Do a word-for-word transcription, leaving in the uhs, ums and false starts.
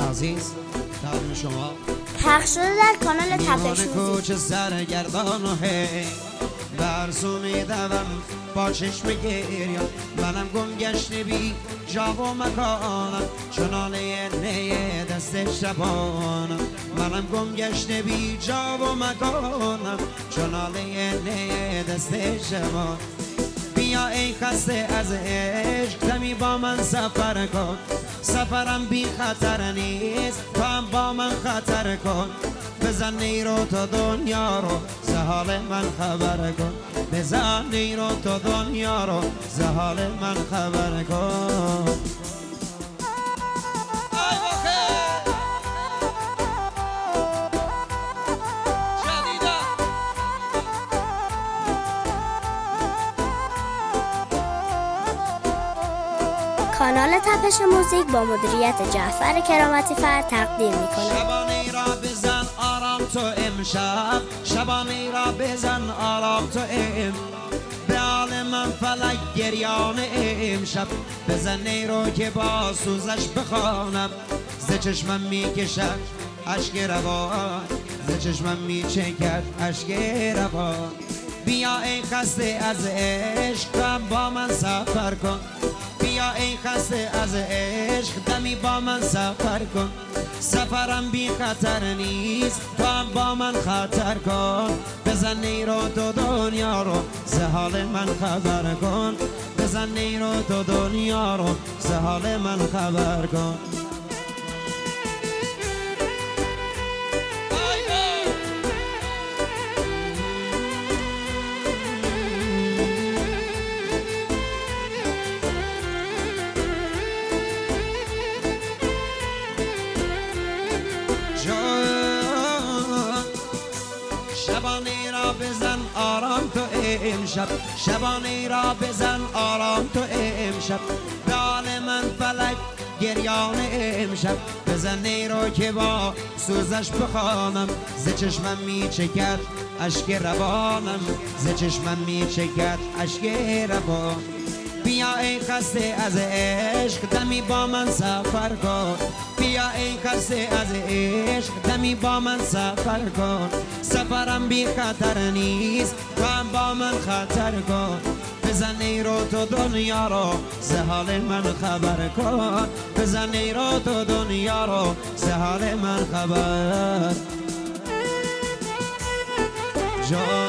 عزیز تقدیم شما پخش شده در کانال تپش موزیک. کوچه سرگردان و هی برسو میدوم با چشم گریان، منم گم گشته بی جا و مکانم، چنانه نیه دست شبانم. منم گم گشته بی جا و مکانم، چنانه نیه دست شبانم. بیا ای خسته از عشق دمی با من سفر کن، سفرم بی خطر نیست تو هم با من خطر کن. بزن نیرو تو دنیا رو ز حال من خبر کن، بزن نیرو تو دنیا رو ز حال من خبر کن. کانال تپش موزیک با مدیریت جعفر کرامتی فر تقدیم میکنه. شبانه را بزن آرام تو امشب، شبانه را بزن آرام تو ام، به حال من فلک گریان امشب. بزن نیرو که با سوزش بخوانم، ز چشمم میکشد اشک روان، ز چشمم میچکد اشک روان. بیا ای خسته از عشق با من سفر کن، بیا ای خسته از عشق دمی با من سفر کن. سفرم بی خطر نیست تو هم با من خطر کن. بزن نیرو تو دنیا رو ز حال من خبر کن، بزن نیرو تو دنیا رو ز حال من خبر کن. شبانه را بزن آرام تو امشب، شبانه را بزن آرام تو امشب، به حال من فلک گریان امشب. بزن نیرو که با سوزش بخوانم، ز چشمم میچکد اشک روانم، ز چشمم میچکد اشک روان. بیا ای خسته از عشق دمی با من سفر کن، بیا ای خسته از عشق دمی با من سفر کن. سفرم بی خطر نیست تو هم با من خطر کن. بزن نیرو تو دنیا رو ز حال من خبر کن، بزن نیرو تو دنیا رو ز حال من خبر جان.